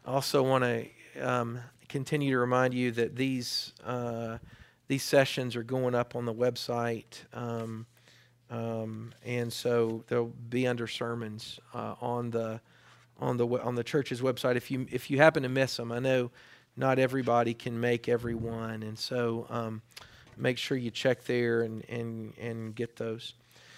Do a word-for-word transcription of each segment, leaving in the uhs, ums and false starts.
I also want to um, continue to remind you that these uh, these sessions are going up on the website, um, um, and so they'll be under sermons uh, on the on the on the church's website. If you if you happen to miss them, I know not everybody can make every one, and so um, make sure you check there and and and get those.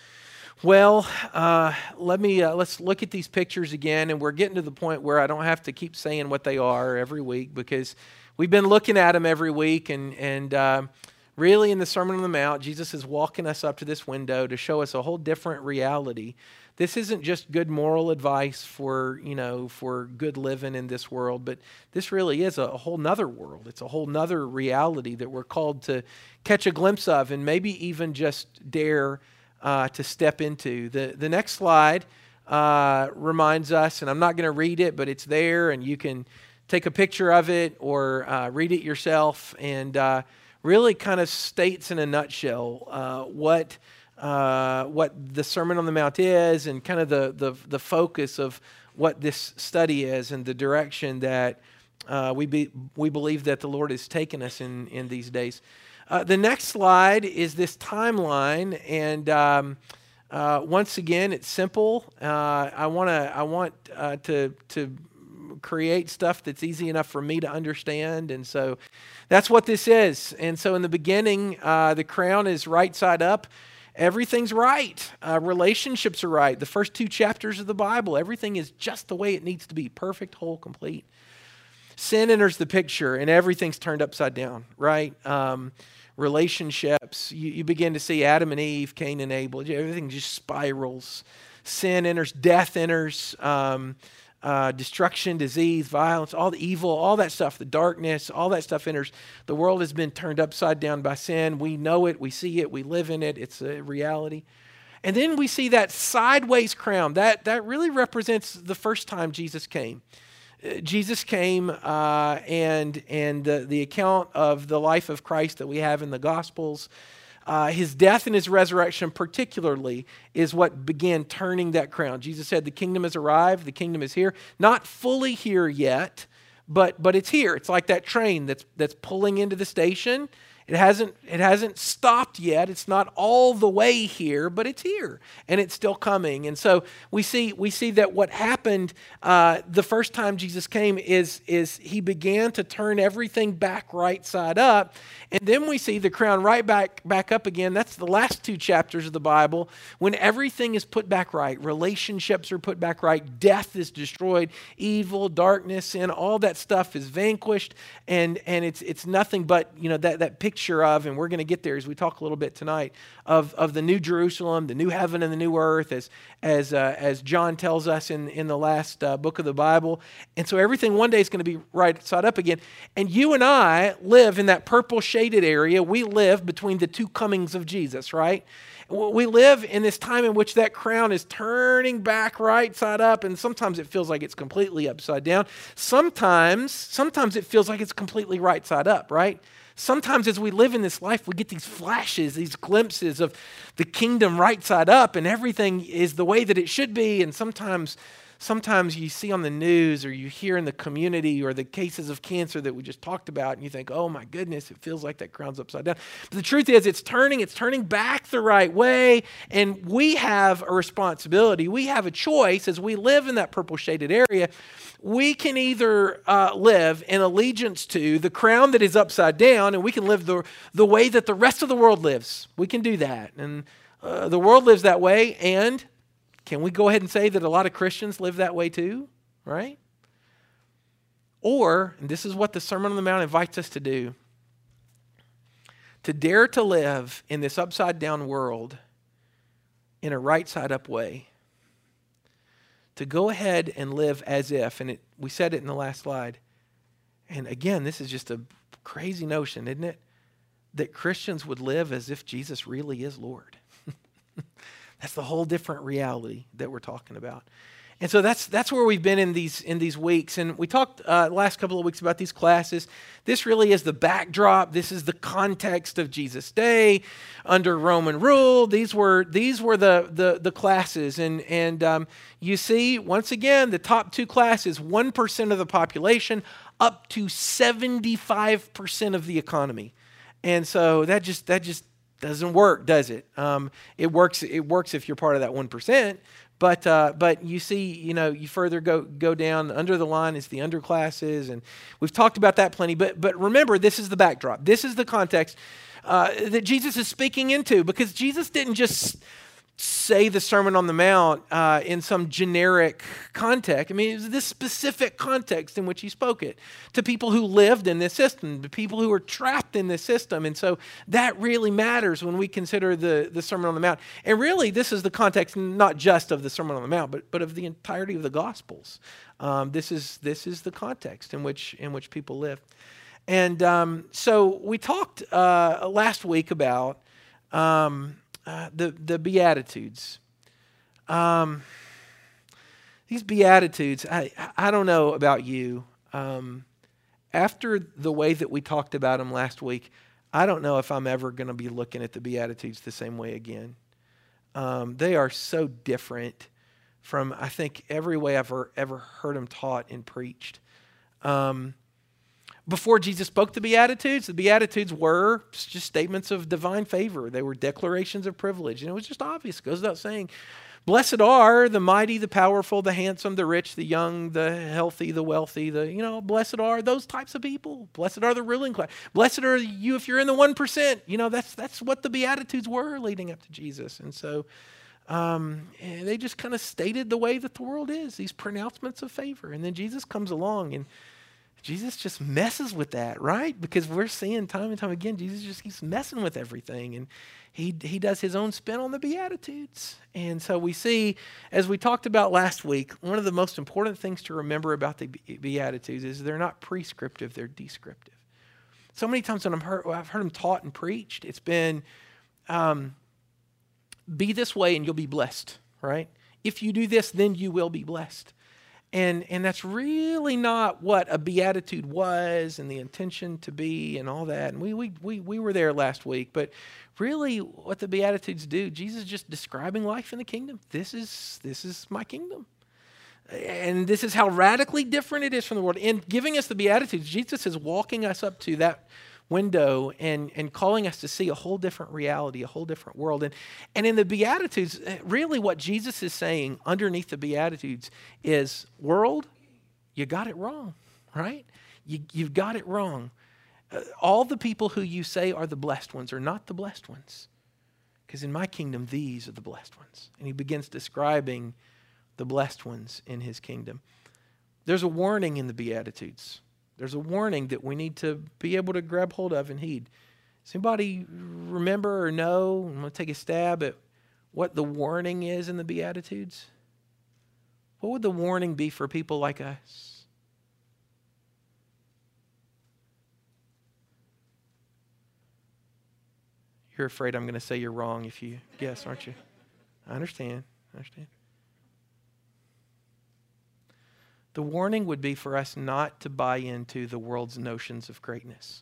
Well, uh, let me uh, let's look at these pictures again, and we're getting to the point where I don't have to keep saying what they are every week because we've been looking at them every week, and and uh, really in the Sermon on the Mount, Jesus is walking us up to this window to show us a whole different reality. This isn't just good moral advice for you know for good living in this world, but this really is a, a whole nother world. It's a whole nother reality that we're called to catch a glimpse of, and maybe even just dare. Uh, to step into. The the next slide uh, reminds us, and I'm not going to read it, but it's there, and you can take a picture of it or uh, read it yourself, and uh, really kind of states in a nutshell uh, what uh, what the Sermon on the Mount is, and kind of the the, the focus of what this study is, and the direction that uh, we be, we believe that the Lord has taken us in in these days. Uh, the next slide is this timeline, and um, uh, once again, it's simple. Uh, I want to I want uh, to to create stuff that's easy enough for me to understand, and so that's what this is. And so, in the beginning, uh, the crown is right side up. Everything's right. Uh, relationships are right. The first two chapters of the Bible, everything is just the way it needs to be: perfect, whole, complete. Sin enters the picture, and everything's turned upside down. Right. Um, Relationships, you, you begin to see Adam and Eve, Cain and Abel, everything just spirals. Sin enters, death enters, um, uh, destruction, disease, violence, all the evil, all that stuff, the darkness, all that stuff enters. The world has been turned upside down by sin. We know it, we see it, we live in it, it's a reality. And then we see that sideways crown. That, that really represents the first time Jesus came. Jesus came, uh, and and the, the account of the life of Christ that we have in the Gospels, uh, his death and his resurrection particularly is what began turning that crown. Jesus said, the kingdom has arrived, the kingdom is here. Not fully here yet, but but it's here. It's like that train that's that's pulling into the station. It hasn't it hasn't stopped yet. It's not all the way here, but it's here, and it's still coming. And so we see we see that what happened uh, the first time Jesus came is is he began to turn everything back right side up, and then we see the crown right back back up again. That's the last two chapters of the Bible when everything is put back right. Relationships are put back right. Death is destroyed. Evil, darkness, sin, all that stuff is vanquished, and and it's it's nothing but you know that that picture. Of, and we're going to get there as we talk a little bit tonight, of, of the new Jerusalem, the new heaven and the new earth, as as uh, as John tells us in, in the last uh, book of the Bible. And so everything one day is going to be right side up again. And you and I live in that purple shaded area. We live between the two comings of Jesus, right? We live in this time in which that crown is turning back right side up, and sometimes it feels like it's completely upside down. Sometimes, sometimes it feels like it's completely right side up, right? Sometimes as we live in this life, we get these flashes, these glimpses of the kingdom right side up, and everything is the way that it should be. And sometimes, sometimes you see on the news or you hear in the community or the cases of cancer that we just talked about, and you think, oh my goodness, it feels like that crown's upside down. But the truth is it's turning, it's turning back the right way, and we have a responsibility. We have a choice as we live in that purple shaded area. We can either uh, live in allegiance to the crown that is upside down, and we can live the, the way that the rest of the world lives. We can do that. And uh, the world lives that way, and can we go ahead and say that a lot of Christians live that way too, right? Or, and this is what the Sermon on the Mount invites us to do, to dare to live in this upside down world in a right side up way. To go ahead and live as if, and it, we said it in the last slide, and again, this is just a crazy notion, isn't it? That Christians would live as if Jesus really is Lord. That's the whole different reality that we're talking about. And so that's that's where we've been in these in these weeks. And we talked uh, last couple of weeks about these classes. This really is the backdrop. This is the context of Jesus' day under Roman rule. These were these were the the, the classes. And and um, you see, once again, the top two classes, one percent of the population, up to seventy-five percent of the economy. And so that just that just doesn't work, does it? Um, it works. It works if you're part of that one percent. But uh, but you see, you know, you further go go down under the line is the underclasses, and we've talked about that plenty. But but remember, this is the backdrop. This is the context uh, that Jesus is speaking into, because Jesus didn't just say the Sermon on the Mount uh, in some generic context. I mean, it was this specific context in which he spoke it to people who lived in this system, to people who were trapped in this system. And so that really matters when we consider the, the Sermon on the Mount. And really, this is the context not just of the Sermon on the Mount, but, but of the entirety of the Gospels. Um, this is this is the context in which in which people live. And um, so we talked uh, last week about Um, Uh, the, the Beatitudes. Um, these Beatitudes, I, I don't know about you. Um, after the way that we talked about them last week, I don't know if I'm ever going to be looking at the Beatitudes the same way again. Um, they are so different from, I think, every way I've ever, ever heard them taught and preached. Um, Before Jesus spoke the Beatitudes, the Beatitudes were just statements of divine favor. They were declarations of privilege. And it was just obvious. It goes without saying, blessed are the mighty, the powerful, the handsome, the rich, the young, the healthy, the wealthy, the, you know, blessed are those types of people. Blessed are the ruling class. Blessed are you if you're in the one percent. You know, that's that's what the Beatitudes were leading up to Jesus. And so um, they just kind of stated the way that the world is, these pronouncements of favor. And then Jesus comes along, and Jesus just messes with that, right? Because we're seeing time and time again, Jesus just keeps messing with everything. And he he does his own spin on the Beatitudes. And so we see, as we talked about last week, one of the most important things to remember about the Beatitudes is they're not prescriptive, they're descriptive. So many times when I'm heard, I've heard them taught and preached, it's been, um, be this way and you'll be blessed, right? If you do this, then you will be blessed. And and that's really not what a beatitude was and the intention to be and all that. And we we we we were there last week, but really what the Beatitudes do, Jesus is just describing life in the kingdom. This is this is my kingdom. And this is how radically different it is from the world. And giving us the Beatitudes, Jesus is walking us up to that window and, and calling us to see a whole different reality, a whole different world. And, and in the Beatitudes, really what Jesus is saying underneath the Beatitudes is, world, you got it wrong, right? You, you've got it wrong. Uh, all the people who you say are the blessed ones are not the blessed ones. Because in my kingdom, these are the blessed ones. And he begins describing the blessed ones in his kingdom. There's a warning in the Beatitudes. There's a warning that we need to be able to grab hold of and heed. Does anybody remember or know? I'm going to take a stab at what the warning is in the Beatitudes. What would the warning be for people like us? You're afraid I'm going to say you're wrong if you guess, aren't you? I understand. I understand. The warning would be for us not to buy into the world's notions of greatness.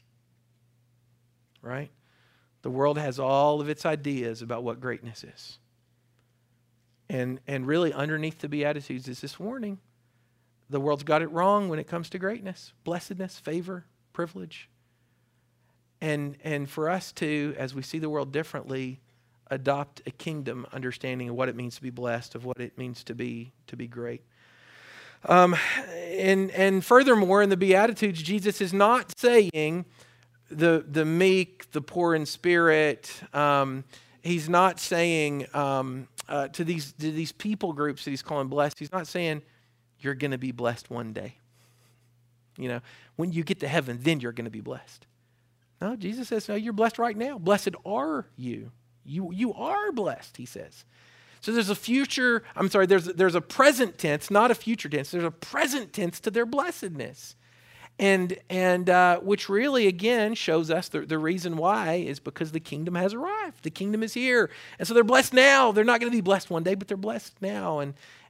Right? The world has all of its ideas about what greatness is. And, and really underneath the Beatitudes is this warning. The world's got it wrong when it comes to greatness, blessedness, favor, privilege. And, and for us to, as we see the world differently, adopt a kingdom understanding of what it means to be blessed, of what it means to be, to be great. Um, and and furthermore, in the Beatitudes, Jesus is not saying the the meek, the poor in spirit. Um, he's not saying um, uh, to these to these people groups that he's calling blessed. He's not saying you're going to be blessed one day. You know, when you get to heaven, then you're going to be blessed. No, Jesus says, no, you're blessed right now. Blessed are you. You you are blessed, he says. So there's a future, I'm sorry, there's, there's a present tense, not a future tense. There's a present tense to their blessedness. And and uh, which really, again, shows us the, the reason why is because the kingdom has arrived. The kingdom is here. And so they're blessed now. They're not going to be blessed one day, but they're blessed now. And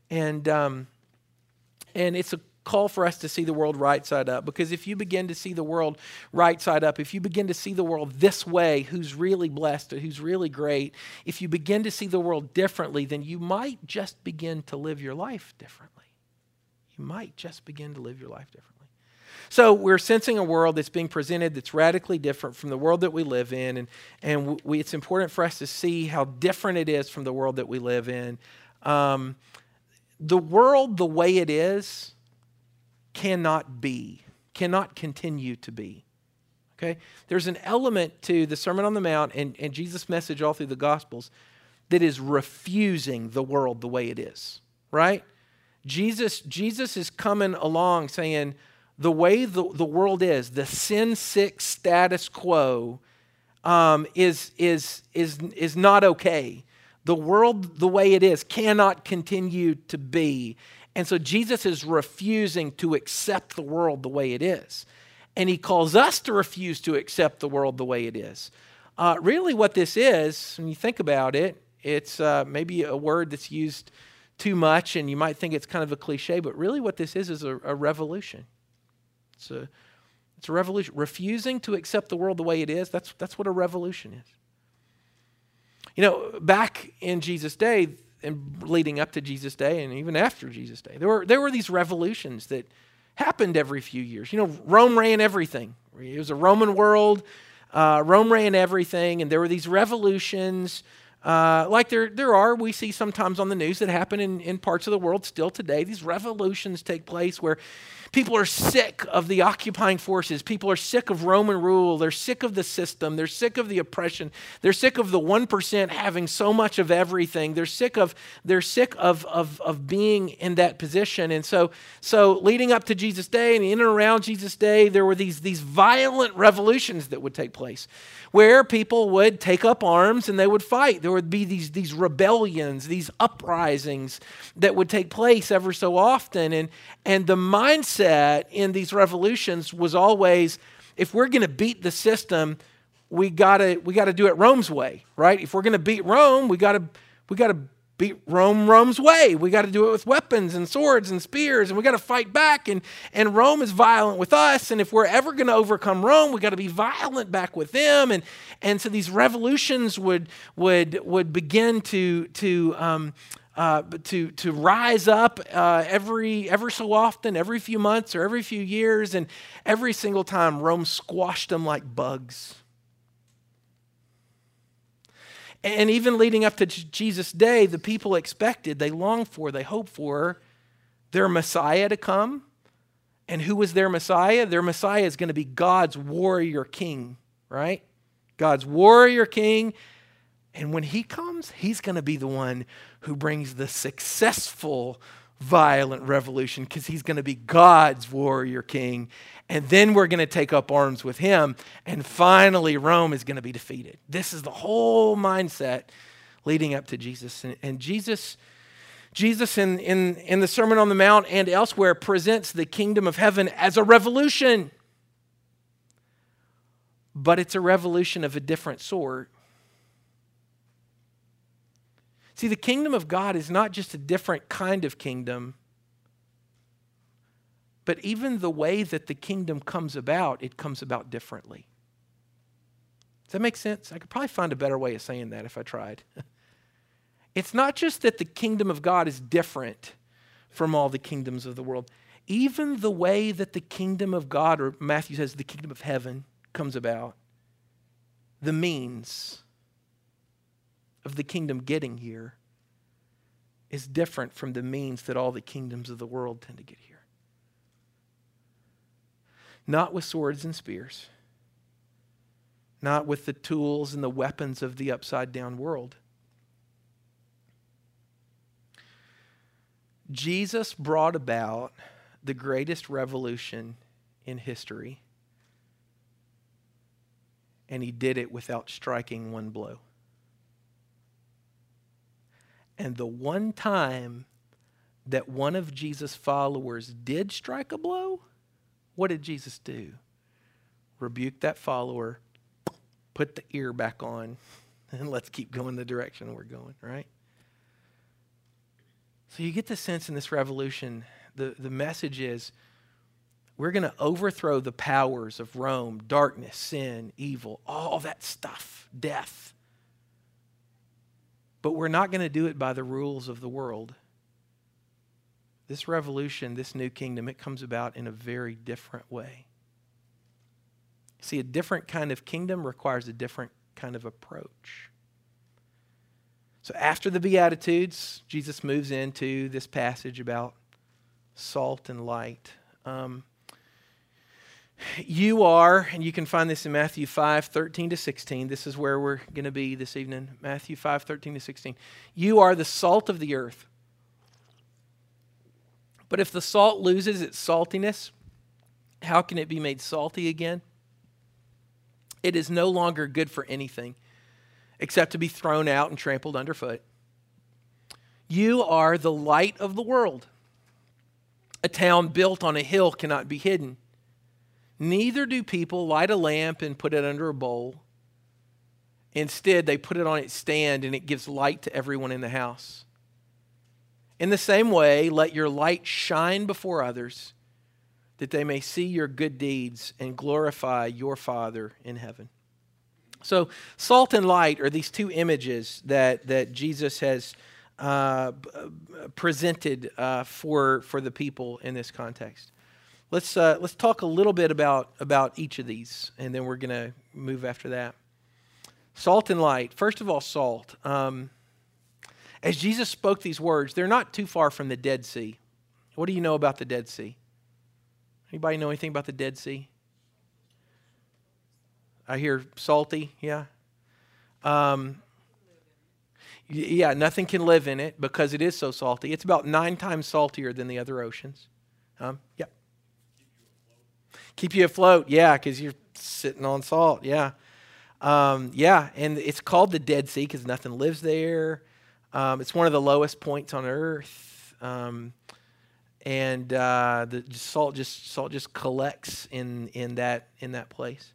And um, and it's a call for us to see the world right side up, because if you begin to see the world right side up, if you begin to see the world this way, who's really blessed, who's really great, if you begin to see the world differently, then you might just begin to live your life differently. You might just begin to live your life differently. So we're sensing a world that's being presented that's radically different from the world that we live in, and, and we, it's important for us to see how different it is from the world that we live in. Um, the world the way it is cannot be, cannot continue to be. Okay? There's an element to the Sermon on the Mount and, and Jesus' message all through the Gospels that is refusing the world the way it is, right? Jesus, Jesus is coming along saying, the way the, the world is, the sin-sick status quo um, is, is, is, is not okay. The world the way it is cannot continue to be. And so Jesus is refusing to accept the world the way it is. And he calls us to refuse to accept the world the way it is. Uh, really what this is, when you think about it, it's uh, maybe a word that's used too much and you might think it's kind of a cliche, but really what this is is a, a revolution. It's a, it's a revolution. Refusing to accept the world the way it is, that's, that's what a revolution is. You know, back in Jesus' day, and leading up to Jesus' day and even after Jesus' day, there were there were these revolutions that happened every few years. You know, Rome ran everything. It was a Roman world. Uh, Rome ran everything, and there were these revolutions uh, like there there are, we see sometimes on the news that happen in, in parts of the world still today. These revolutions take place where people are sick of the occupying forces. People are sick of Roman rule. They're sick of the system. They're sick of the oppression. They're sick of the one percent having so much of everything. They're sick of they're sick of, of, of being in that position. And so, so leading up to Jesus' day and in and around Jesus' day, there were these, these violent revolutions that would take place where people would take up arms and they would fight. There would be these, these rebellions, these uprisings that would take place ever so often. And, and the mindset in these revolutions was always, if we're going to beat the system, we gotta we gotta do it Rome's way, right? If we're going to beat Rome, we gotta we gotta beat Rome Rome's way. We got to do it with weapons and swords and spears, and we got to fight back. And and Rome is violent with us. And if we're ever going to overcome Rome, we got to be violent back with them. And and so these revolutions would would would begin to to um, Uh, to to rise up uh, every ever so often, every few months or every few years, and every single time Rome squashed them like bugs. And even leading up to Jesus' day, the people expected, they longed for, they hoped for their Messiah to come. And who was their Messiah? Their Messiah is going to be God's warrior king, right? God's warrior king. And when he comes, he's going to be the one who brings the successful violent revolution, because he's going to be God's warrior king. And then we're going to take up arms with him. And finally, Rome is going to be defeated. This is the whole mindset leading up to Jesus. And, and Jesus, Jesus in, in, in the Sermon on the Mount and elsewhere presents the kingdom of heaven as a revolution. But it's a revolution of a different sort. See, the kingdom of God is not just a different kind of kingdom, but even the way that the kingdom comes about, it comes about differently. Does that make sense? I could probably find a better way of saying that if I tried. It's not just that the kingdom of God is different from all the kingdoms of the world. Even the way that the kingdom of God, or Matthew says the kingdom of heaven, comes about, the means of the kingdom getting here is different from the means that all the kingdoms of the world tend to get here. Not with swords and spears. Not with the tools and the weapons of the upside down world. Jesus brought about the greatest revolution in history, and he did it without striking one blow. And the one time that one of Jesus' followers did strike a blow, what did Jesus do? Rebuke that follower, put the ear back on, and let's keep going the direction we're going, right? So you get the sense in this revolution, the, the message is, we're going to overthrow the powers of Rome, darkness, sin, evil, all that stuff, death. But we're not going to do it by the rules of the world. This revolution, this new kingdom, it comes about in a very different way. See, a different kind of kingdom requires a different kind of approach. So after the Beatitudes, Jesus moves into this passage about salt and light. Um, you are, and you can find this in Matthew five, thirteen to sixteen. This is where we're going to be this evening. Matthew five, thirteen to sixteen. You are the salt of the earth. But if the salt loses its saltiness, how can it be made salty again? It is no longer good for anything except to be thrown out and trampled underfoot. You are the light of the world. A town built on a hill cannot be hidden. Neither do people light a lamp and put it under a bowl. Instead, they put it on its stand and it gives light to everyone in the house. In the same way, let your light shine before others, that they may see your good deeds and glorify your Father in heaven. So salt and light are these two images that, that Jesus has uh, presented uh, for, for the people in this context. Let's, uh, let's talk a little bit about, about each of these, and then we're going to move after that. Salt and light. First of all, salt. Um, as Jesus spoke these words, they're not too far from the Dead Sea. What do you know about the Dead Sea? Anybody know anything about the Dead Sea? I hear salty, yeah. Um, yeah, nothing can live in it because it is so salty. It's about nine times saltier than the other oceans. Um, yeah. Keep you afloat, yeah, because you're sitting on salt, yeah. Um, yeah, and it's called the Dead Sea because nothing lives there. Um, it's one of the lowest points on earth. Um, and uh, the salt just salt just collects in in that in that place.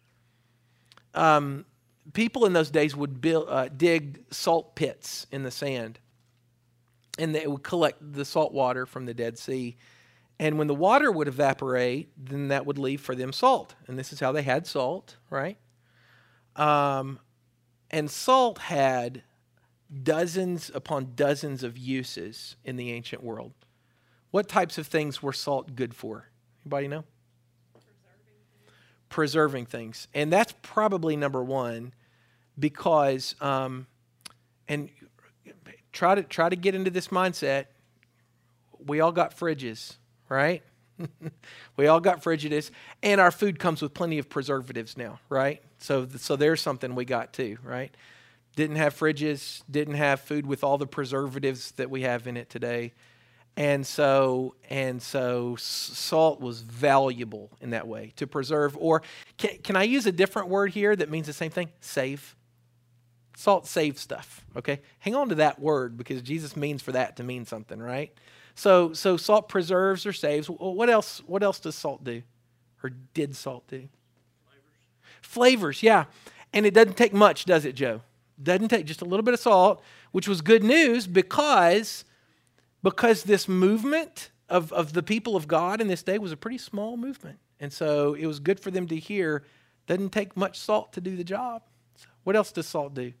Um, people in those days would build, uh, dig salt pits in the sand, and they would collect the salt water from the Dead Sea. And when the water would evaporate, then that would leave for them salt. And this is how they had salt, right? Um, and salt had dozens upon dozens of uses in the ancient world. What types of things were salt good for? Anybody know? Preserving things. And that's probably number one because, um, and try to try to get into this mindset. We all got fridges, right? We all got fridges, and our food comes with plenty of preservatives now, right? So, so there's something we got too, right? Didn't have fridges, didn't have food with all the preservatives that we have in it today. And so, and so salt was valuable in that way to preserve. Or can, can I use a different word here that means the same thing? Save. Salt saves stuff, okay? Hang on to that word because Jesus means for that to mean something, right? So, so salt preserves or saves. What else, what else does salt do? Or did salt do? Flavors. Flavors, yeah. And it doesn't take much, does it, Joe? Doesn't take just a little bit of salt, which was good news because... Because this movement of, of the people of God in this day was a pretty small movement. And so it was good for them to hear, doesn't take much salt to do the job. So what else does salt do?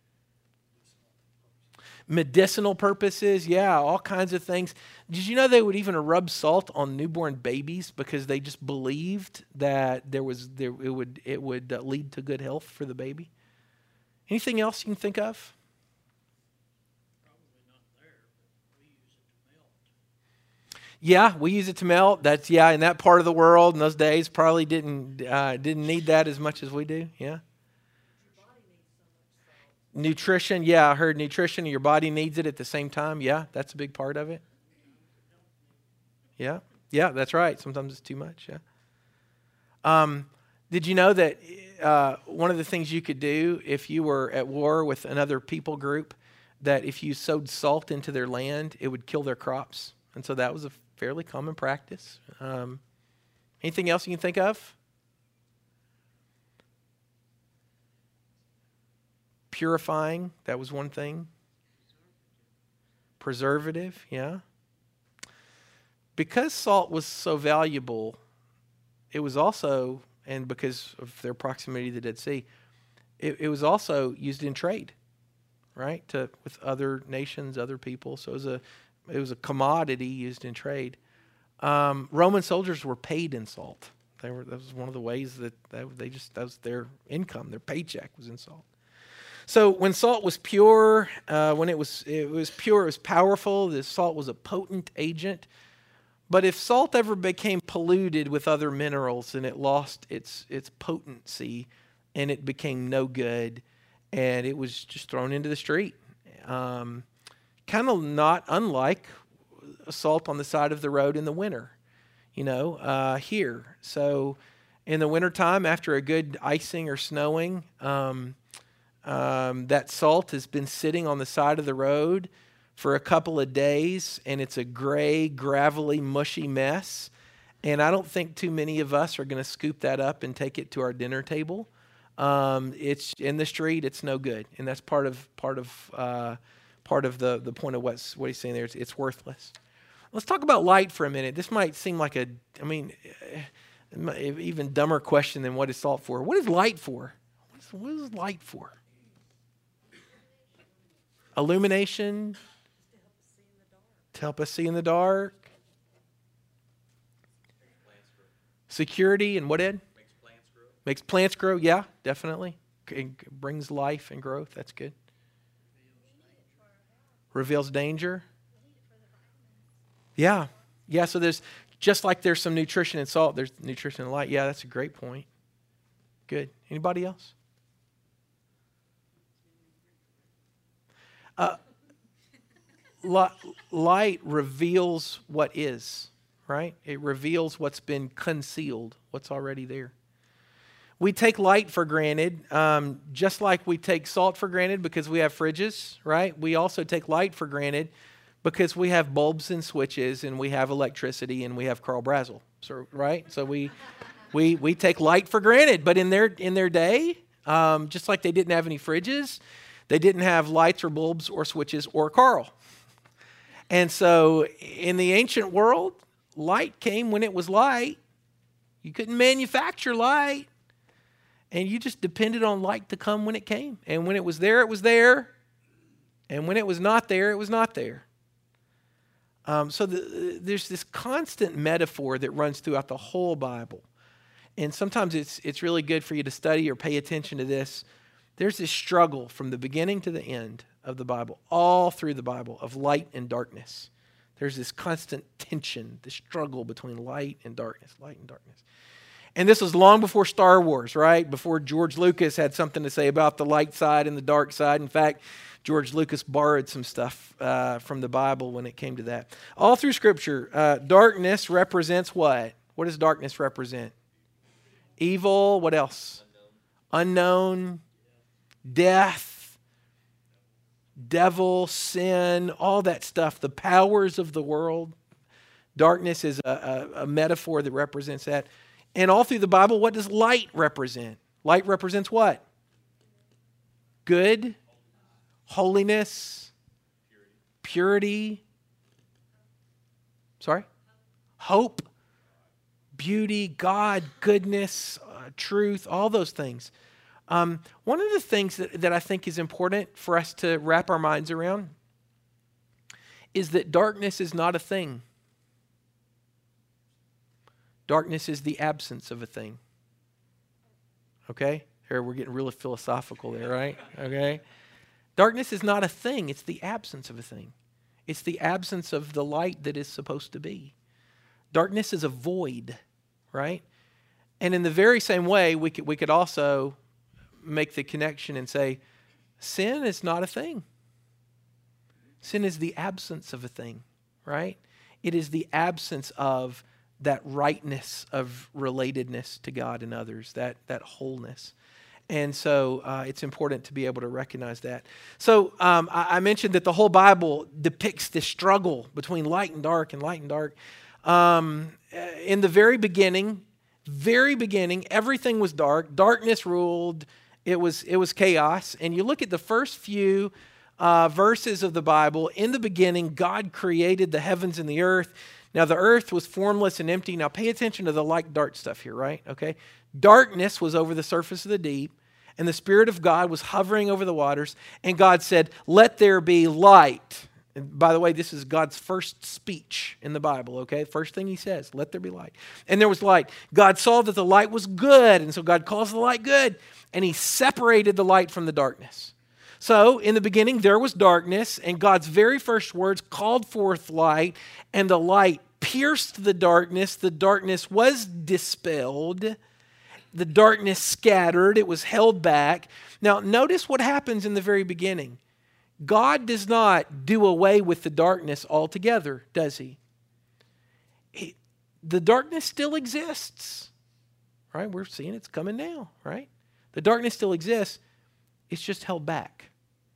Medicinal purposes, yeah, all kinds of things. Did you know they would even rub salt on newborn babies because they just believed that there was there it would it would uh, lead to good health for the baby? Anything else you can think of? Yeah, we use it to melt. That's yeah, in that part of the world in those days probably didn't uh, didn't need that as much as we do. Yeah. Nutrition, yeah, I heard nutrition. Your body needs it at the same time. Yeah, that's a big part of it. Yeah, yeah, that's right. Sometimes it's too much. Yeah. Um, did you know that uh, one of the things you could do if you were at war with another people group, that if you sowed salt into their land, it would kill their crops, and so that was a fairly common practice. Um, anything else you can think of? Purifying, that was one thing. Preservative, yeah. Because salt was so valuable, it was also, and because of their proximity to the Dead Sea, it, it was also used in trade, right? To with other nations, other people. So it was a it was a commodity used in trade. Um, Roman soldiers were paid in salt. They were that was one of the ways that they, they just that was their income, their paycheck was in salt. So when salt was pure, uh, when it was it was pure, it was powerful. The salt was a potent agent. But if salt ever became polluted with other minerals, then it lost its its potency, and it became no good, and it was just thrown into the street. Um, kind of not unlike salt on the side of the road in the winter, you know, uh, here. So in the wintertime, after a good icing or snowing, um, um, that salt has been sitting on the side of the road for a couple of days, and it's a gray, gravelly, mushy mess. And I don't think too many of us are going to scoop that up and take it to our dinner table. Um, it's in the street; it's no good, and that's part of part of uh, part of the the point of what's what he's saying there. It's, it's worthless. Let's talk about light for a minute. This might seem like a, I mean, even dumber question than what is salt for. What is light for? What is, what is light for? Illumination. To help us see in the dark. Security and what, Ed? Makes plants grow. Makes plants grow, yeah, definitely. It brings life and growth, that's good. Reveals danger. Yeah, yeah, so there's, just like there's some nutrition in salt, there's nutrition in light. Yeah, that's a great point. Good. Anybody else? Uh, Light reveals what is, right? It reveals what's been concealed, what's already there. We take light for granted, um, just like we take salt for granted because we have fridges, right? We also take light for granted because we have bulbs and switches and we have electricity and we have Carl Brazel, so, right? So we we we take light for granted, but in their in their day, um, just like they didn't have any fridges, they didn't have lights or bulbs or switches or Carl. And so in the ancient world, light came when it was light. You couldn't manufacture light. And you just depended on light to come when it came. And when it was there, it was there. And when it was not there, it was not there. Um, so the, there's this constant metaphor that runs throughout the whole Bible. And sometimes it's it's really good for you to study or pay attention to this. There's this struggle from the beginning to the end of the Bible, all through the Bible, of light and darkness. There's this constant tension, this struggle between light and darkness, light and darkness. And this was long before Star Wars, right? Before George Lucas had something to say about the light side and the dark side. In fact, George Lucas borrowed some stuff uh, from the Bible when it came to that. All through Scripture, uh, darkness represents what? What does darkness represent? Evil. What else? Unknown. Unknown. Death, devil, sin, all that stuff, the powers of the world. Darkness is a, a, a metaphor that represents that. And all through the Bible, what does light represent? Light represents what? Good, holiness, purity. Sorry? Hope, beauty, God, goodness, uh, truth, all those things. Um, one of the things that, that I think is important for us to wrap our minds around is that darkness is not a thing. Darkness is the absence of a thing. Okay? Here we're getting really philosophical there, right? Okay? Darkness is not a thing. It's the absence of a thing. It's the absence of the light that is supposed to be. Darkness is a void, right? And in the very same way, we could, we could also make the connection and say, sin is not a thing. Sin is the absence of a thing, right? It is the absence of that rightness of relatedness to God and others, that, that wholeness. And so uh, it's important to be able to recognize that. So um, I, I mentioned that the whole Bible depicts this struggle between light and dark and light and dark. Um, in the very beginning, very beginning, everything was dark. Darkness ruled. It was it was chaos. And you look at the first few uh, verses of the Bible. In the beginning, God created the heavens and the earth. Now, the earth was formless and empty. Now, pay attention to the light dark stuff here, right? Okay. Darkness was over the surface of the deep, and the Spirit of God was hovering over the waters. And God said, "Let there be light." And by the way, this is God's first speech in the Bible, okay? First thing he says, "Let there be light." And there was light. God saw that the light was good, and so God calls the light good, and he separated the light from the darkness. So, in the beginning, there was darkness, and God's very first words called forth light, and the light pierced the darkness. The darkness was dispelled. The darkness scattered. It was held back. Now, notice what happens in the very beginning. God does not do away with the darkness altogether, does he? he? The darkness still exists, right? We're seeing it's coming now, right? The darkness still exists. It's just held back.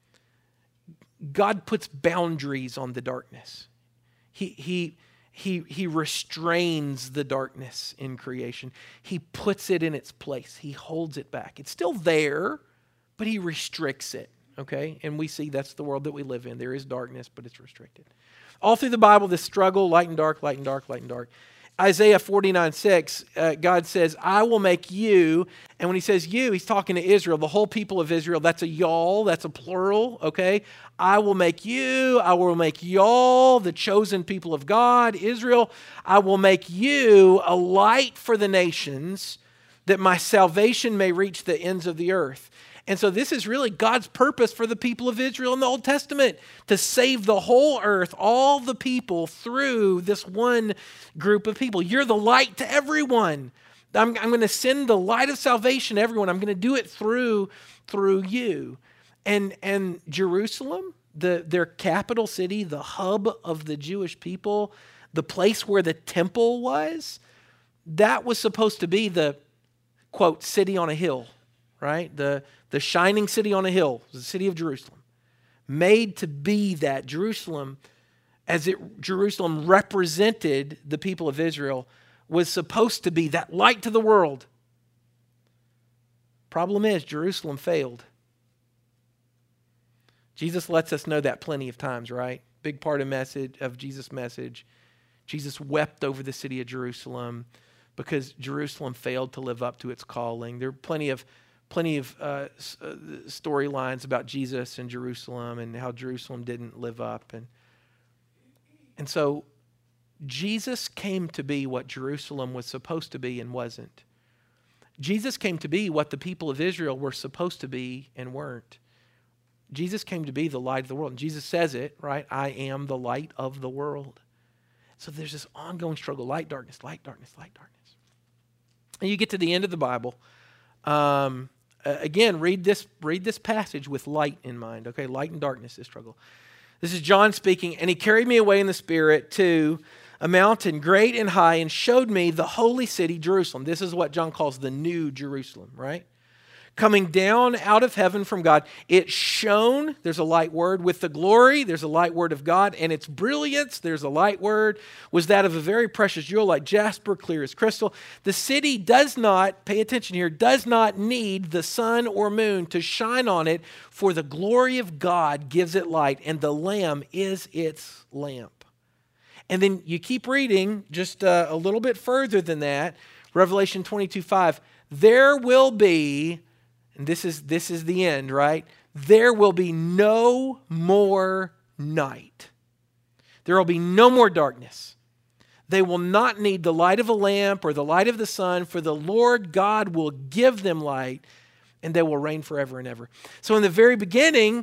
God puts boundaries on the darkness. He, he, he, he restrains the darkness in creation. He puts it in its place. He holds it back. It's still there, but he restricts it. Okay, and we see that's the world that we live in. There is darkness, but it's restricted. All through the Bible, this struggle, light and dark, light and dark, light and dark. Isaiah forty-nine six, uh, God says, "I will make you," and when he says you, he's talking to Israel, the whole people of Israel. That's a y'all, that's a plural, okay? "I will make you, I will make y'all, the chosen people of God, Israel. I will make you a light for the nations, that my salvation may reach the ends of the earth." And so this is really God's purpose for the people of Israel in the Old Testament, to save the whole earth, all the people, through this one group of people. You're the light to everyone. I'm, I'm going to send the light of salvation to everyone. I'm going to do it through, through you. And, and Jerusalem, the, their capital city, the hub of the Jewish people, the place where the temple was, that was supposed to be the, quote, city on a hill, right? The The shining city on a hill, the city of Jerusalem, made to be that. Jerusalem, as it Jerusalem represented the people of Israel, was supposed to be that light to the world. Problem is, Jerusalem failed. Jesus lets us know that plenty of times, right? Big part of message of Jesus' message. Jesus wept over the city of Jerusalem because Jerusalem failed to live up to its calling. There are plenty of Plenty of uh, storylines about Jesus and Jerusalem and how Jerusalem didn't live up. And, and so Jesus came to be what Jerusalem was supposed to be and wasn't. Jesus came to be what the people of Israel were supposed to be and weren't. Jesus came to be the light of the world. And Jesus says it, right? "I am the light of the world." So there's this ongoing struggle, light, darkness, light, darkness, light, darkness. And you get to the end of the Bible. Um, Uh, again, read this, read this passage with light in mind, okay? Light and darkness, this struggle. This is John speaking, "And he carried me away in the Spirit to a mountain great and high and showed me the holy city, Jerusalem." This is what John calls the new Jerusalem, right? "Coming down out of heaven from God. It shone," there's a light word, "with the glory," there's a light word of God, "and its brilliance," there's a light word, "was that of a very precious jewel, like jasper, clear as crystal." The city does not, pay attention here, does not need the sun or moon to shine on it, for the glory of God gives it light, and the Lamb is its lamp. And then you keep reading just uh, a little bit further than that, Revelation twenty-two five, "There will be," and this is, this is the end, right? "There will be no more night. There will be no more darkness. They will not need the light of a lamp or the light of the sun, for the Lord God will give them light, and they will reign forever and ever." So in the very beginning,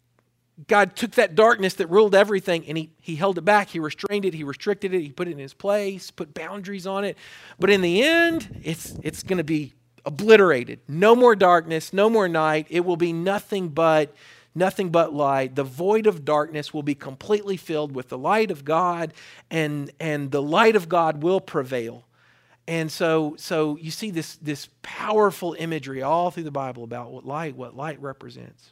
God took that darkness that ruled everything, and he, he held it back. He restrained it. He restricted it. He put it in its place, put boundaries on it. But in the end, it's, it's going to be obliterated. No more darkness, no more night. It will be nothing but, nothing but light. The void of darkness will be completely filled with the light of God, and, and the light of God will prevail. And so, so you see this, this powerful imagery all through the Bible about what light, what light represents.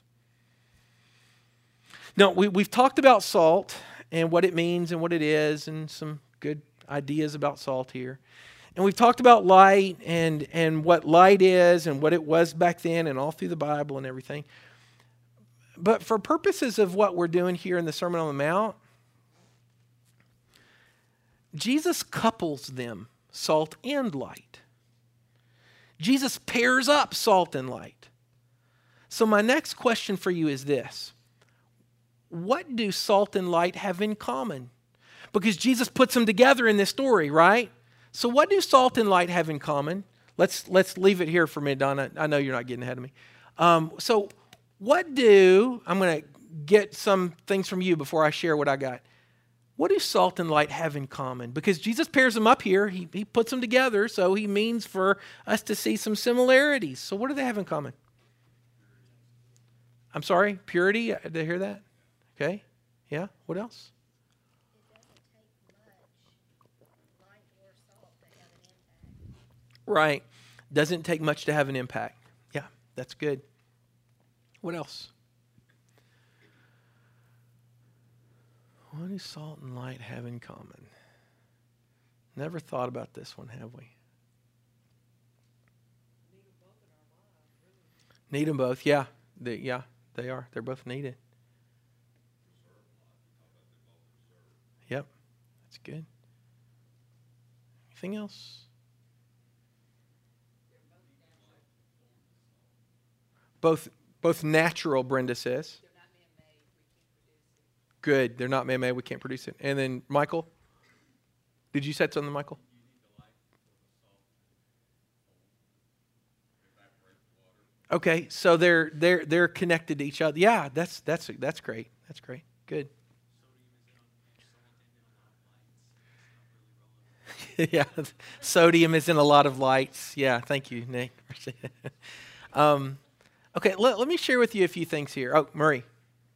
Now, we, we've talked about salt and what it means and what it is, and some good ideas about salt here. And we've talked about light and, and what light is and what it was back then and all through the Bible and everything. but for purposes of what we're doing here in the Sermon on the Mount, Jesus couples them, salt and light. Jesus pairs up salt and light. So my next question for you is this. What do salt and light have in common? Because Jesus puts them together in this story, right? So what do salt and light have in common? Let's let's leave it here for a minute, Donna. I know you're not getting ahead of me. Um, so what do, I'm going to get some things from you before I share what I got. What do salt and light have in common? Because Jesus pairs them up here. He, he puts them together, so he means for us to see some similarities. So what do they have in common? I'm sorry, purity? Did I hear that? Okay. Yeah, what else? Right. Doesn't take much to have an impact. Yeah, that's good. What else? What do salt and light have in common? Never thought about this one, have we? Need them both, yeah. They, yeah, they are. They're both needed. Yep, that's good. Anything else? Both both natural, Brenda says. They're not man-made. We can't produce it. Good. They're not man-made. We can't produce it. And then Michael? Did you say something, Michael? Okay, so they're they're they're connected to each other. Yeah, that's that's that's great. That's great. Good. Yeah, sodium is in a lot of lights. Yeah, thank you, Nick. um, okay, let, let me share with you a few things here. Oh, Murray.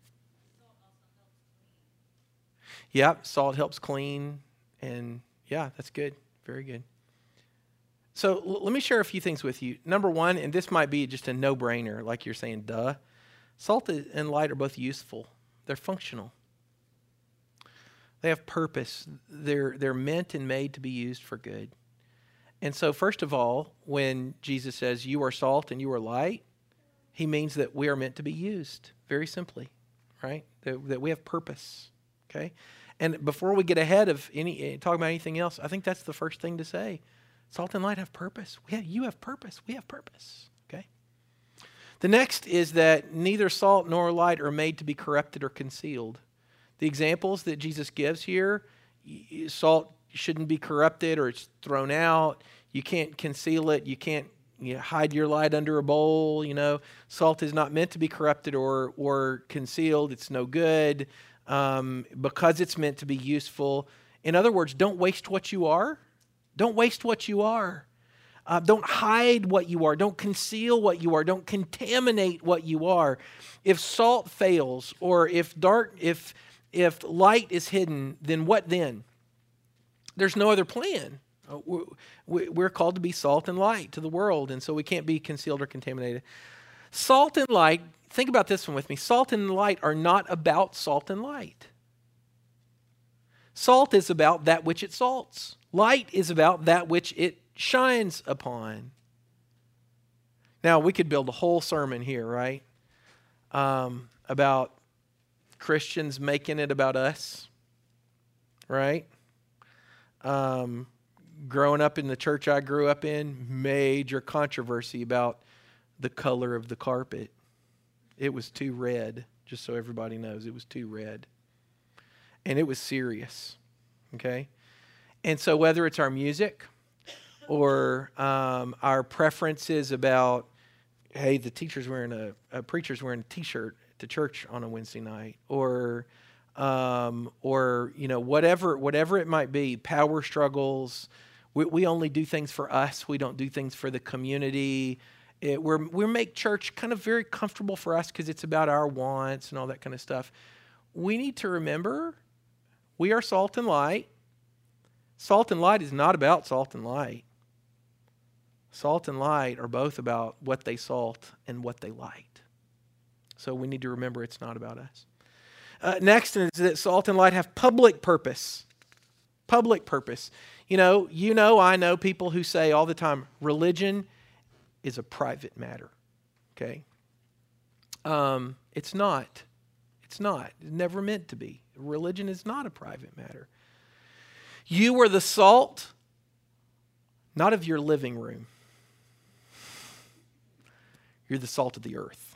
Yeah, salt helps clean, and yeah, that's good. Very good. So l- let me share a few things with you. Number one, and this might be just a no-brainer, like you're saying, duh. Salt and light are both useful. They're functional. They have purpose. They're they're meant and made to be used for good. And so first of all, when Jesus says you are salt and you are light, he means that we are meant to be used, very simply, right? That, that we have purpose, okay? And before we get ahead of any talk about anything else, I think that's the first thing to say. Salt and light have purpose. Yeah, you have purpose. We have purpose, okay? The next is that neither salt nor light are made to be corrupted or concealed. The examples that Jesus gives here, salt shouldn't be corrupted or it's thrown out. You can't conceal it. You can't you know, hide your light under a bowl. You know, salt is not meant to be corrupted or or concealed. It's no good um, because it's meant to be useful. In other words, don't waste what you are. Don't waste what you are. Uh, don't hide what you are. Don't conceal what you are. Don't contaminate what you are. If salt fails or if dark, if If light is hidden, then what then? There's no other plan. We're called to be salt and light to the world, and so we can't be concealed or contaminated. Salt and light, think about this one with me. Salt and light are not about salt and light. Salt is about that which it salts. Light is about that which it shines upon. Now, we could build a whole sermon here, right? Um, about Christians making it about us, right? Um, growing up in the church I grew up in, major controversy about the color of the carpet. It was too red, just so everybody knows. It was too red. And it was serious, okay? And so whether it's our music or um, our preferences about, hey, the teacher's wearing a, a preacher's wearing a t-shirt to church on a Wednesday night, or, um, or you know, whatever, whatever it might be, power struggles. We, we only do things for us. We don't do things for the community. It, we're we make church kind of very comfortable for us because it's about our wants and all that kind of stuff. We need to remember we are salt and light. Salt and light is not about salt and light. Salt and light are both about what they salt and what they light. So we need to remember it's not about us. Uh, next is that salt and light have public purpose. Public purpose. You know, you know, I know people who say all the time, religion is a private matter. Okay? Um, it's not. It's not. It's never meant to be. Religion is not a private matter. You are the salt, not of your living room. You're the salt of the earth.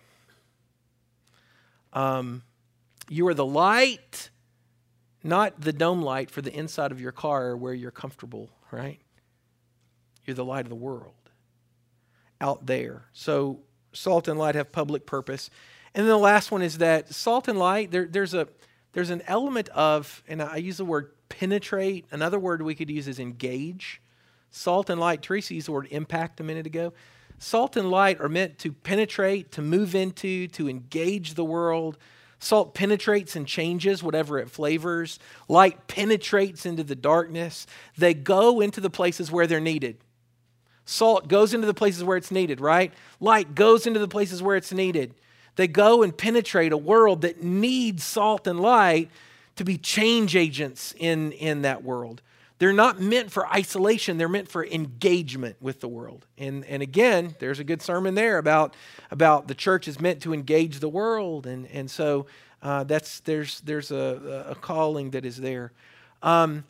Um, you are the light, not the dome light for the inside of your car where you're comfortable, right? You're the light of the world out there. So salt and light have public purpose. And then the last one is that salt and light, there, there's a there's an element of, and I use the word penetrate. Another word we could use is engage. Salt and light, Teresa used the word impact a minute ago. Salt and light are meant to penetrate, to move into, to engage the world. Salt penetrates and changes whatever it flavors. Light penetrates into the darkness. They go into the places where they're needed. Salt goes into the places where it's needed, right? Light goes into the places where it's needed. They go and penetrate a world that needs salt and light to be change agents in, in that world. They're not meant for isolation. They're meant for engagement with the world. And, and again, there's a good sermon there about, about the church is meant to engage the world. And, and so uh, that's there's, there's a, a calling that is there. Um,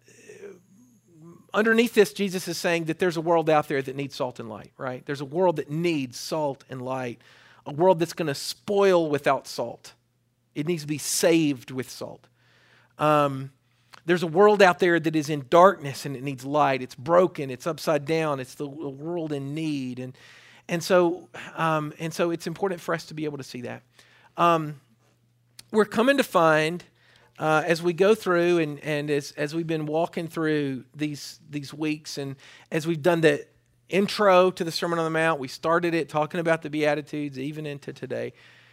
underneath this, Jesus is saying that there's a world out there that needs salt and light, right? There's a world that needs salt and light. A world that's going to spoil without salt. It needs to be saved with salt. Um, there's a world out there that is in darkness and it needs light. It's broken. It's upside down. It's the, the world in need. And and so um, and so it's important for us to be able to see that. Um, we're coming to find uh, as we go through and and as as we've been walking through these these weeks and as we've done the intro to the Sermon on the Mount. We started it talking about the Beatitudes, even into today.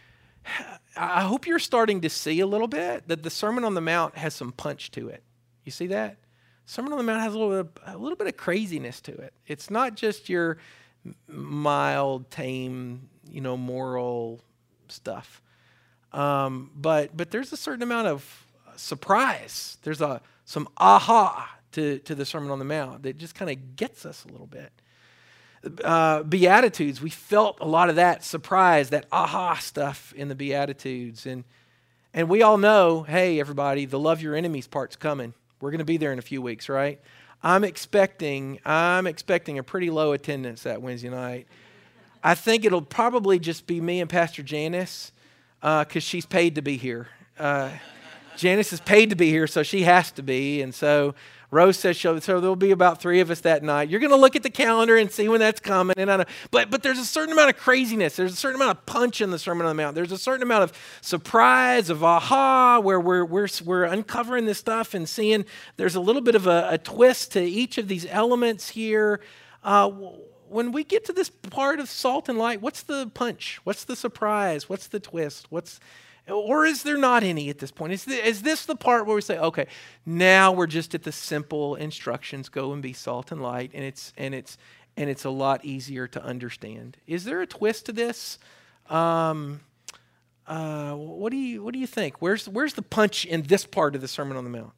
I hope you're starting to see a little bit that the Sermon on the Mount has some punch to it. You see that? Sermon on the Mount has a little bit of, a little bit of craziness to it. It's not just your mild, tame, you know, moral stuff. Um, but but there's a certain amount of surprise. There's a some aha to, to the Sermon on the Mount that just kind of gets us a little bit. Uh, Beatitudes, we felt a lot of that surprise, that aha stuff in the Beatitudes. And and we all know, hey, everybody, the love your enemies part's coming. We're going to be there in a few weeks, right? I'm expecting, I'm expecting a pretty low attendance that Wednesday night. I think it'll probably just be me and Pastor Janice because uh, she's paid to be here. Uh, Janice is paid to be here, so she has to be. And so Rose says she'll, so there'll be about three of us that night. You're going to look at the calendar and see when that's coming. And I know, but but there's a certain amount of craziness. There's a certain amount of punch in the Sermon on the Mount. There's a certain amount of surprise, of aha, where we're we're we're uncovering this stuff and seeing there's a little bit of a, a twist to each of these elements here. Uh, when we get to this part of salt and light, what's the punch? What's the surprise? What's the twist? What's Or is there not any at this point? Is this, is this the part where we say, okay, now we're just at the simple instructions, go and be salt and light, and it's and it's and it's a lot easier to understand? Is there a twist to this? Um, uh, what do you what do you think? Where's where's the punch in this part of the Sermon on the Mount?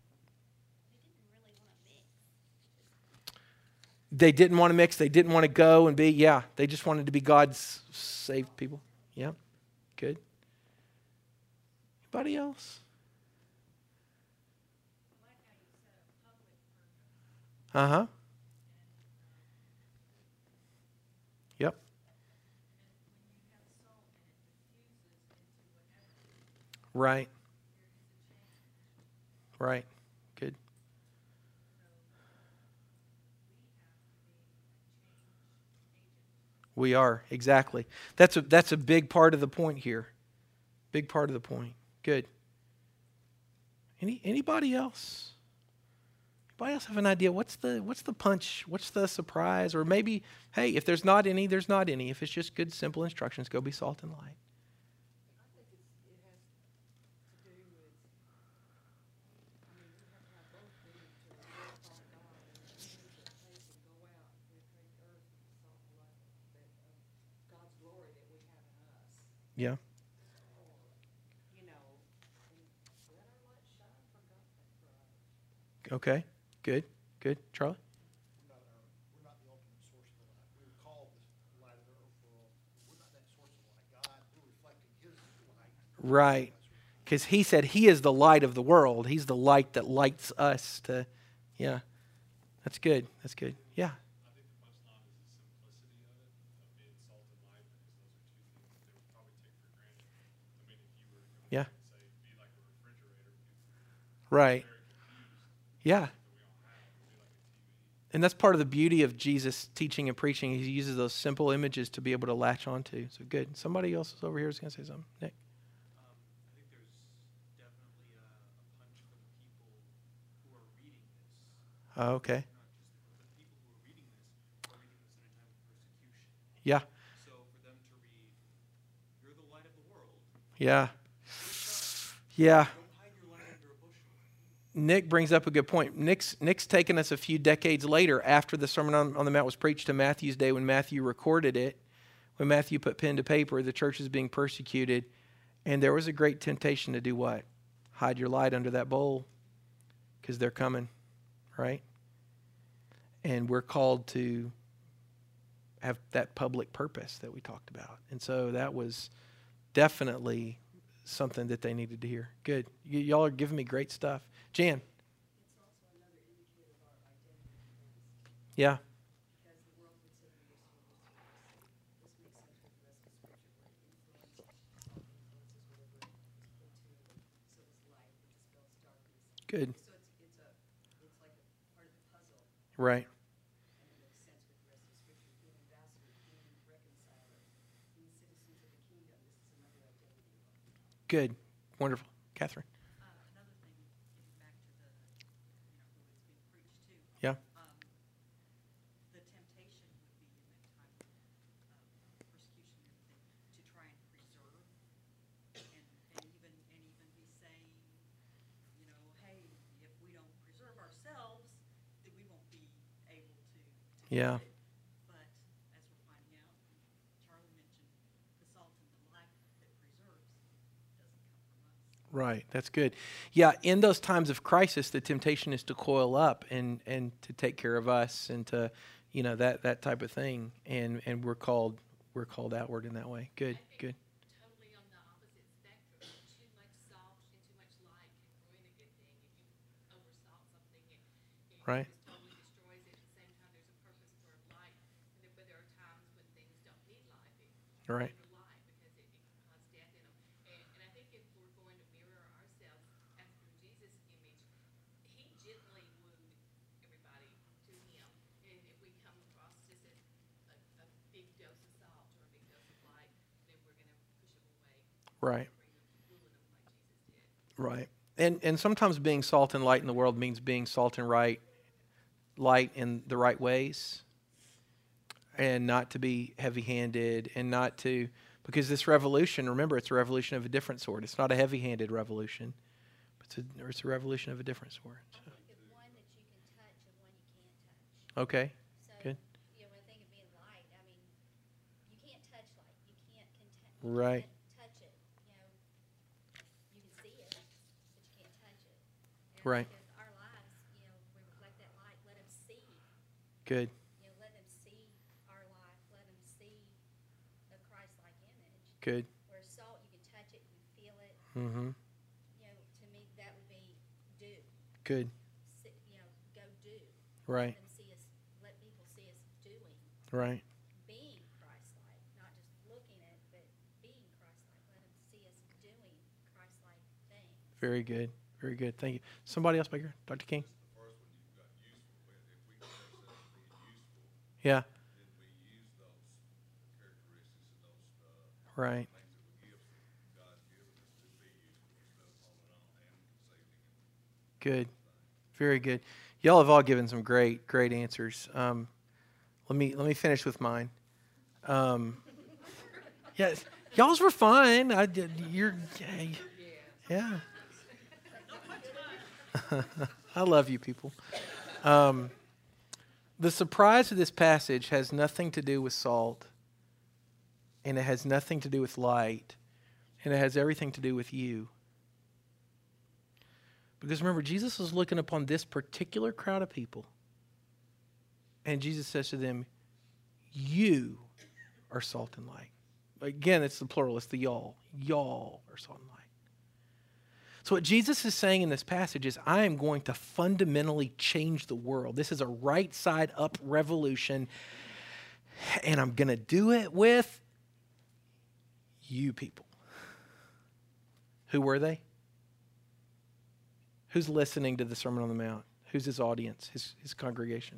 They didn't want to mix. They didn't want to go and be. Yeah, they just wanted to be God's saved people. Yeah, good. Anybody else? Uh-huh. Yep. Right. Right. Good. We are, exactly. That's a that's a big part of the point here. Big part of the point. Good. Any anybody else? Anybody else have an idea? What's the what's the punch? What's the surprise? Or maybe, hey, if there's not any, there's not any. If it's just good, simple instructions, go be salt and light. Yeah. Okay. Good. Good. Charlie? We're not, our, we're not the ultimate source of the light. We would call this light of the earth world. We're not that source of light. God, we're reflecting Right. Because he said he is the light of the world. He's the light that lights us to, yeah. That's good. That's good. Yeah. I think the punchline is the simplicity of it, of being salt and light, because those are two things that they would probably take for granted. I mean, if you were to go Yeah. back and say, be like a refrigerator, people Right. are very confused Yeah. that we all have. It'd be like a T V. And that's part of the beauty of Jesus teaching and preaching. He uses those simple images to be able to latch onto. So good. Somebody else is over here is going to say something. Nick. Um, I think there's definitely a, a punch for the people who are reading this. Oh, okay. Not just for the people who are reading this, are reading this in a time of persecution. Yeah. So for them to read, "You're the light of the world. Yeah. Wake up. Yeah. Don't hide your light under a bushel." Nick brings up a good point. Nick's, Nick's taken us a few decades later after the Sermon on, on the Mount was preached to Matthew's day when Matthew recorded it. When Matthew put pen to paper, the church is being persecuted. And there was a great temptation to do what? Hide your light under that bowl because they're coming, right? And we're called to have that public purpose that we talked about. And so that was definitely something that they needed to hear. Good. Y- y'all are giving me great stuff. Jan. It's also another indicator of our identity in Christ, Yeah. because the world would say we are servants to Christ. This makes sense with the rest of Scripture, where influence, all the influences, whatever is put to it, so is light, which dispels darkness. Good. So it's it's a it's like a part of the puzzle, Right. and it makes sense with the rest of Scripture. Being ambassadors, being reconcilers, being citizens of the kingdom. This is another identity of ours. Good. Wonderful. Catherine. Uh, another thing, getting back to the, you know, who it's being preached to. Yeah. Um, the temptation would be in that time of uh, persecution and everything to try and preserve and, and even and even be saying, you know, hey, if we don't preserve ourselves, then we won't be able to. to Yeah. get it. But as we're finding out, Charlie mentioned the salt and the light that preserves doesn't come from us. Right. That's good. Yeah. In those times of crisis, the temptation is to coil up and, and to take care of us and to, you know, that, that type of thing. And, and we're called, we're called outward in that way. Good. Good. Totally on the opposite spectrum. Too much salt and too much light can ruin a good thing. If you oversalt something, it, it Right. just totally destroys it. At the same time, there's a purpose for light. And there, but there are times when things don't need light. It, Right. need light because it, it can cause death in them. And, and I think if we're going to mirror ourselves after Jesus' image, he gently wooed everybody to him. And if we come across just a, a, a big dose of salt or a big dose of light, then we're going to push them away. Right. Bring them, wooing them like Jesus did. Right. And, and sometimes being salt and light in the world means being salt and right, light in the right ways and not to be heavy-handed and not to, because this revolution, remember, it's a revolution of a different sort. It's not a heavy-handed revolution, but it's a, it's a revolution of a different sort. So, Think of one that you can touch and one you can't touch. okay. So, Good. you know, when I think of being light, I mean, you can't touch light. You can't contain. Right. You can't touch it. You know, you can see it, but you can't touch it. And Right. Because our lives, you know, we reflect that light. Let them see. Good. You know, let them see our life. Let them see a Christ-like image. Good. Where salt, you can touch it, you can feel it. Mm-hmm. You know, to me, that would be do. Good. Si- You know, go do. Right. Let them see us. Let people see us doing. Right. Being Christ-like, not just looking at, but being Christ-like. Let them see us doing Christ-like things. Very good. Very good. Thank you. Somebody else back here? Doctor King? The first one you've got useful, but if we can ourselves being useful, Yeah. then we use those characteristics and those uh, Right. things that we gifts that God's given us to be useful instead of holding on and saving. Good. Very good. Y'all have all given some great, great answers. Um, let me let me finish with mine. Um, yeah, y'all's were fine. I did. You're. Yeah. I love you people. Um, the surprise of this passage has nothing to do with salt, and it has nothing to do with light, and it has everything to do with you. Because remember, Jesus was looking upon this particular crowd of people, and Jesus says to them, you are salt and light. Again, it's the plural. It's the y'all. Y'all are salt and light. So what Jesus is saying in this passage is, I am going to fundamentally change the world. This is a right side up revolution, and I'm going to do it with you people. Who were they? Who's listening to the Sermon on the Mount? Who's his audience, his, his congregation?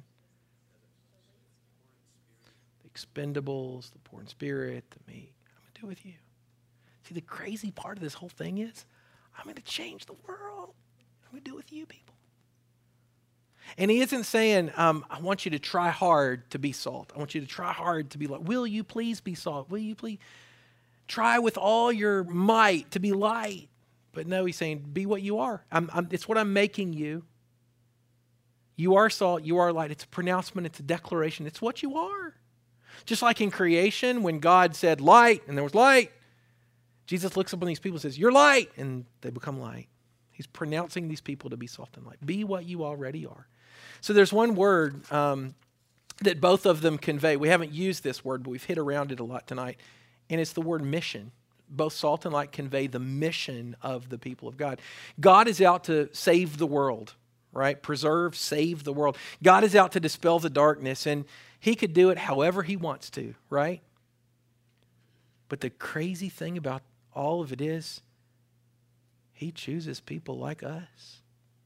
The expendables, the poor in spirit, the meek. I'm going to do it with you. See, the crazy part of this whole thing is, I'm going to change the world. I'm going to do it with you people. And he isn't saying, um, I want you to try hard to be salt. I want you to try hard to be light. Will you please be salt? Will you please try with all your might to be light? But no, he's saying, be what you are. I'm, I'm, it's what I'm making you. You are salt. You are light. It's a pronouncement. It's a declaration. It's what you are. Just like in creation, when God said light and there was light, Jesus looks up on these people and says, you're light, and they become light. He's pronouncing these people to be salt and light. Be what you already are. So there's one word um, that both of them convey. We haven't used this word, but we've hit around it a lot tonight, and it's the word mission. Both salt and light convey the mission of the people of God. God is out to save the world, right? Preserve, save the world. God is out to dispel the darkness, and he could do it however he wants to, right? But the crazy thing about all of it is, he chooses people like us.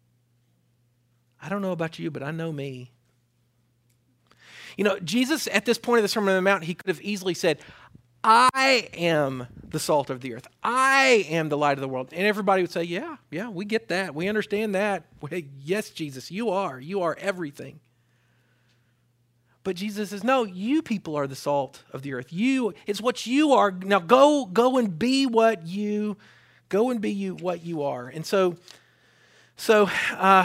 I don't know about you, but I know me. You know, Jesus, at this point of the Sermon on the Mount, he could have easily said, I am the salt of the earth. I am the light of the world. And everybody would say, yeah, yeah, we get that. We understand that. Yes, Jesus, you are. You are everything. But Jesus says, no, you people are the salt of the earth. You, it's what you are. Now go, go and be what you, go and be you what you are. And so, so uh,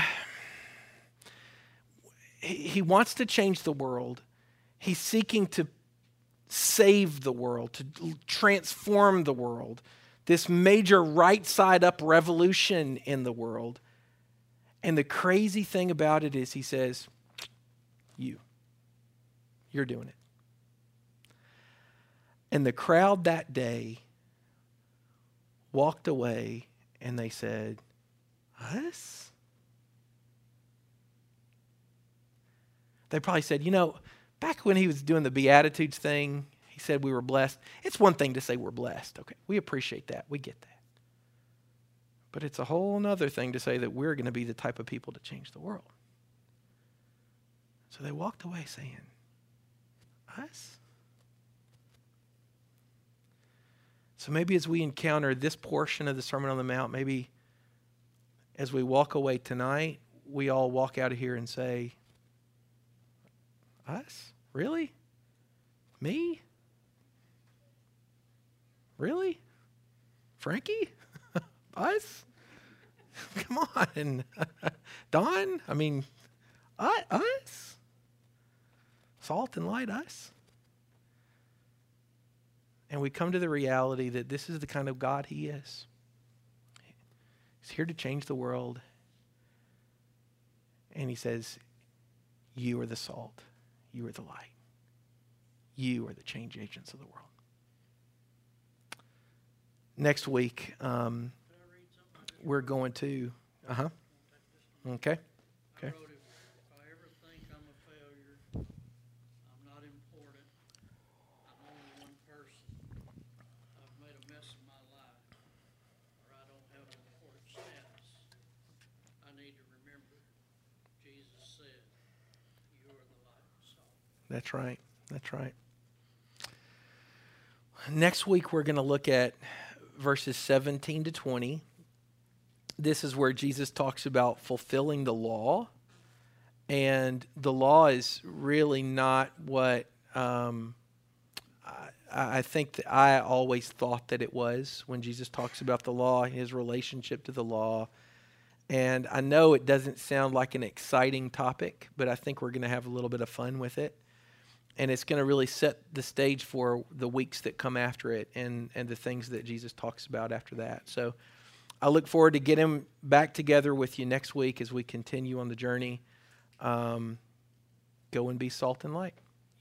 he, he wants to change the world. He's seeking to save the world, to transform the world. This major right side up revolution in the world. And the crazy thing about it is he says, you. You're doing it. And the crowd that day walked away and they said, us? They probably said, you know, back when he was doing the Beatitudes thing, he said we were blessed. It's one thing to say we're blessed. Okay, we appreciate that. We get that. But it's a whole other thing to say that we're going to be the type of people to change the world. So they walked away saying, us? So maybe as we encounter this portion of the Sermon on the Mount, maybe as we walk away tonight, we all walk out of here and say, us? Really? Me? Really? Frankie? Us? Come on. Don? I mean, uh, us? Salt and light, us? And we come to the reality that this is the kind of God he is. He's here to change the world. And he says, you are the salt. You are the light. You are the change agents of the world. Next week, um, we're going to, uh-huh. Okay. Okay. I wrote, if, if I ever think I'm a failure, I'm not important, I'm only one person, I've made a mess of my life, or I don't have an important status, I need to remember, Jesus said, you are the light and salt. That's right. That's right. Next week, we're going to look at verses seventeen to twenty. This is where Jesus talks about fulfilling the law. And the law is really not what um, I, I think that I always thought that it was when Jesus talks about the law, his relationship to the law. And I know it doesn't sound like an exciting topic, but I think we're going to have a little bit of fun with it. And it's going to really set the stage for the weeks that come after it and, and the things that Jesus talks about after that. So I look forward to getting back together with you next week as we continue on the journey. Um, go and be salt and light.